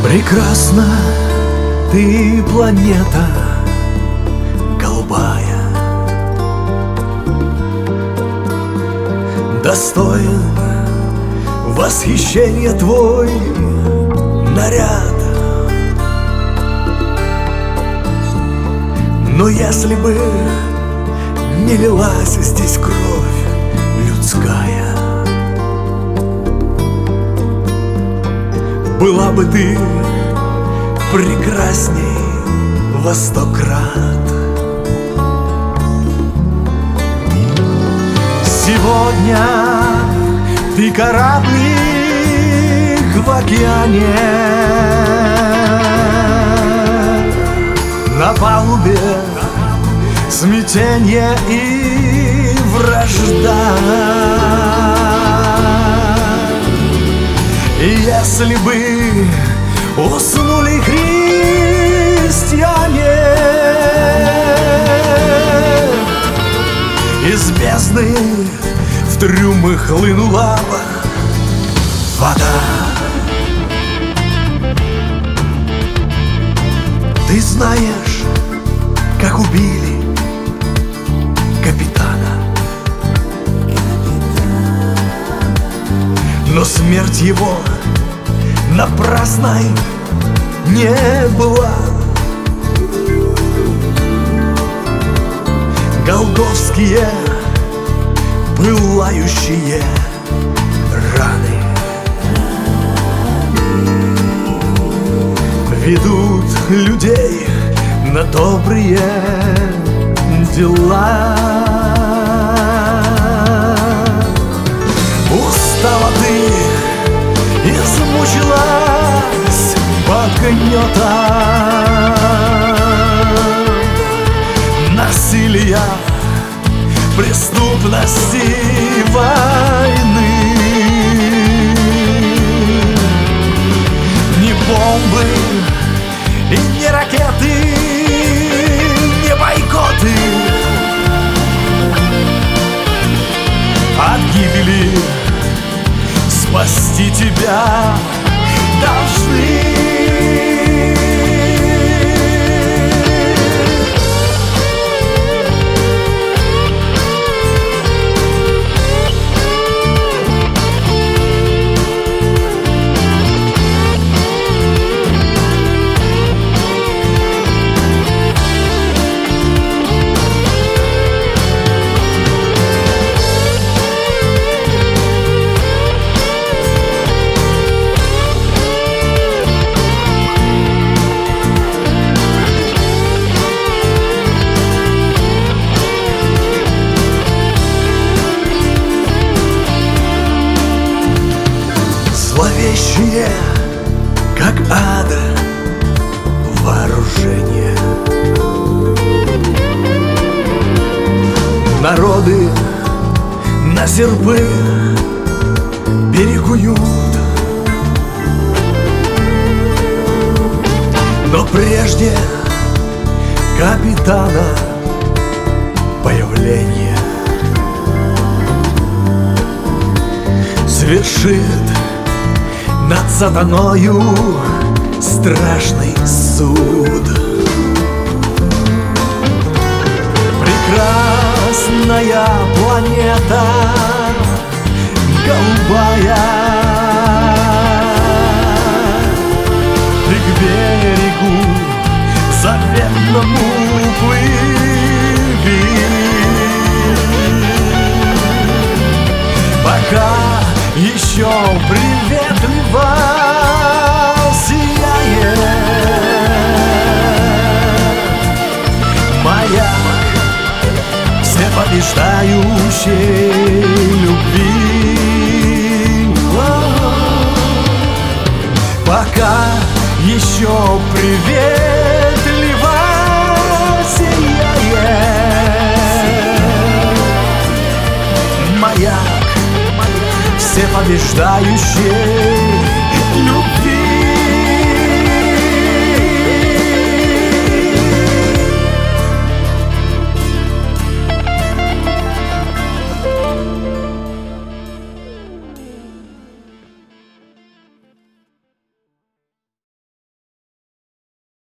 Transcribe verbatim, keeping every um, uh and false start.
Прекрасна ты, планета голубая, достоин восхищения твой наряд. Но если бы не лилась здесь кровь людская, была бы ты прекрасней во сто крат. Сегодня ты кораблик в океане, на палубе смятенье и вражда. И если бы уснули христиане, из бездны в трюмы хлынула вода. Ты знаешь, как убили капитана, но смерть его напрасной не была. Голгофские пылающие раны ведут людей на добрые дела. Устала ты, измучилась под гнетом насилия, преступности, войны. Ни бомбы и не ракеты, не бойкоты от гибели спасти тебя должны. Зловещие, как ада, вооружение. Народы на серпы перекуют, но прежде капитана появление свершит над сатаною страшный суд. Прекрасная планета голубая, ты к берегу заветному плыви, пока еще приветливо сияет маяк всепобеждающей любви. Пока еще приветливо сияет маяк всепобеждающей